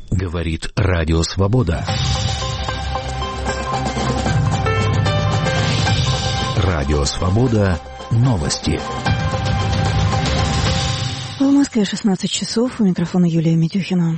Говорит Радио Свобода. Радио Свобода. Новости. В Москве 16 часов. У микрофона Юлия Митюхина.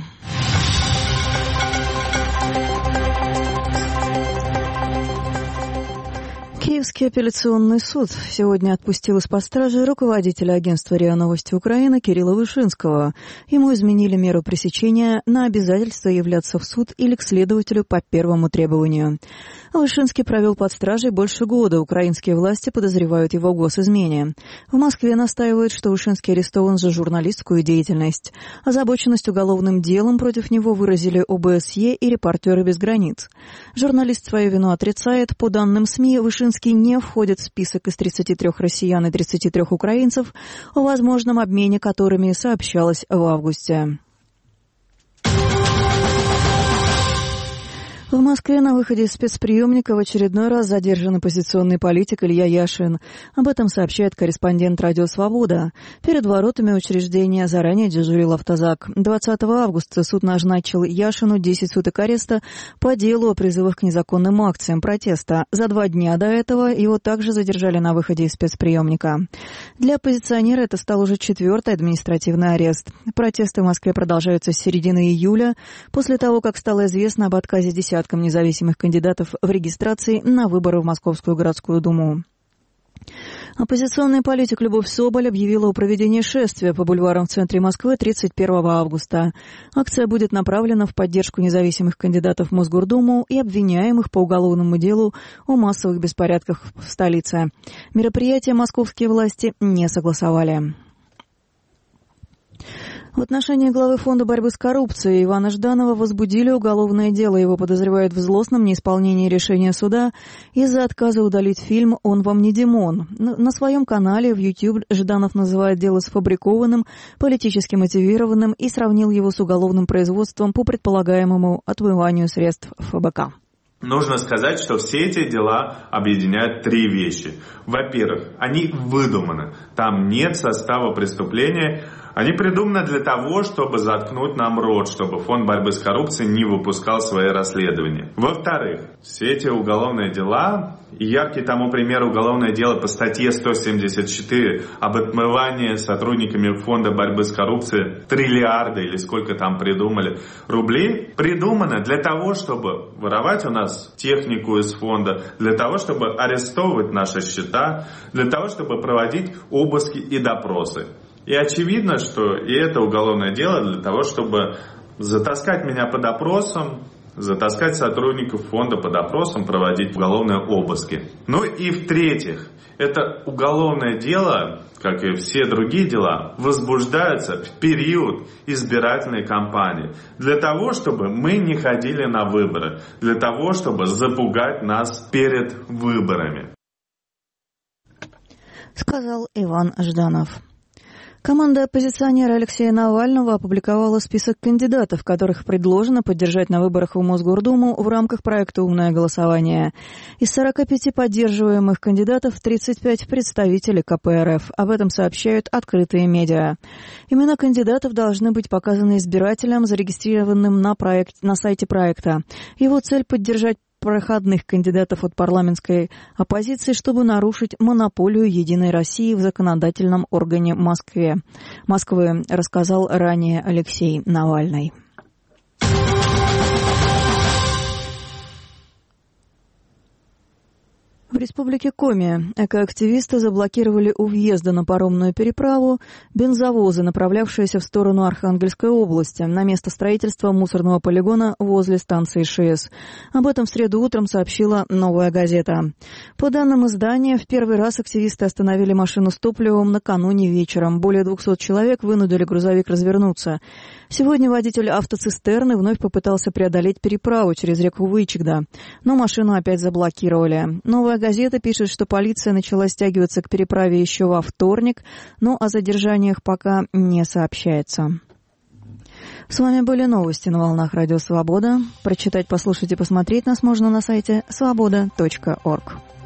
Киевский апелляционный суд сегодня отпустил из-под стражи руководителя агентства РИА Новости Украины Кирилла Вышинского. Ему изменили меру пресечения на обязательство являться в суд или к следователю по первому требованию. Вышинский провел под стражей больше года. Украинские власти подозревают его в госизмене. В Москве настаивают, что Вышинский арестован за журналистскую деятельность. Озабоченность уголовным делом против него выразили ОБСЕ и «Репортеры без границ». Журналист свою вину отрицает. По данным СМИ, Вышинский не входит в список из 33 россиян и 33 украинцев, о возможном обмене которыми сообщалось в августе. В Москве на выходе из спецприемника в очередной раз задержан оппозиционный политик Илья Яшин. Об этом сообщает корреспондент «Радио Свобода». Перед воротами учреждения заранее дежурил автозак. 20 августа суд назначил Яшину 10 суток ареста по делу о призывах к незаконным акциям протеста. За 2 дня до этого его также задержали на выходе из спецприемника. Для оппозиционера это стал уже 4-й административный арест. Протесты в Москве продолжаются с середины июля, после того, как стало известно об отказе десяткам независимых кандидатов в регистрации на выборы в Московскую городскую думу. Оппозиционный политик Любовь Соболь объявила о проведении шествия по бульварам в центре Москвы 31 августа. Акция будет направлена в поддержку независимых кандидатов в Мосгордуму и обвиняемых по уголовному делу о массовых беспорядках в столице. Мероприятие московские власти не согласовали. В отношении главы Фонда борьбы с коррупцией Ивана Жданова возбудили уголовное дело. Его подозревают в злостном неисполнении решения суда из-за отказа удалить фильм «Он вам не Димон». На своем канале в YouTube Жданов называет дело сфабрикованным, политически мотивированным и сравнил его с уголовным производством по предполагаемому отмыванию средств ФБК. Нужно сказать, что все эти дела объединяют 3 вещи. Во-первых, они выдуманы. Там нет состава преступления. Они придуманы для того, чтобы заткнуть нам рот, чтобы Фонд борьбы с коррупцией не выпускал свои расследования. Во-вторых, все эти уголовные дела, и яркий тому пример уголовное дело по статье 174 об отмывании сотрудниками Фонда борьбы с коррупцией триллиарда или сколько там придумали рублей, придумано для того, чтобы воровать у нас технику из фонда, для того, чтобы арестовывать наши счета, для того, чтобы проводить обыски и допросы. И очевидно, что и это уголовное дело для того, чтобы затаскать меня по допросам, затаскать сотрудников фонда по допросам, проводить уголовные обыски. Ну и в-третьих, это уголовное дело, как и все другие дела, возбуждается в период избирательной кампании. Для того, чтобы мы не ходили на выборы, для того, чтобы запугать нас перед выборами. Сказал Иван Жданов. Команда оппозиционера Алексея Навального опубликовала список кандидатов, которых предложено поддержать на выборах в Мосгордуму в рамках проекта «Умное голосование». Из 45 поддерживаемых кандидатов 35 представители КПРФ. Об этом сообщают открытые медиа. Имена кандидатов должны быть показаны избирателям, зарегистрированным на сайте проекта. Его цель – поддержать проходных кандидатов от парламентской оппозиции, чтобы нарушить монополию «Единой России» в законодательном органе Москвы, рассказал ранее Алексей Навальный. В республике Коми экоактивисты заблокировали у въезда на паромную переправу бензовозы, направлявшиеся в сторону Архангельской области, на место строительства мусорного полигона возле станции ШИЭС. Об этом в среду утром сообщила «Новая газета». По данным издания, в первый раз активисты остановили машину с топливом накануне вечером. Более 200 человек вынудили грузовик развернуться. Сегодня водитель автоцистерны вновь попытался преодолеть переправу через реку Вычегда, но машину опять заблокировали. «Новая газета» пишет, что полиция начала стягиваться к переправе еще во вторник, но о задержаниях пока не сообщается. С вами были новости на волнах Радио Свобода. Прочитать, послушать и посмотреть нас можно на сайте svoboda.org.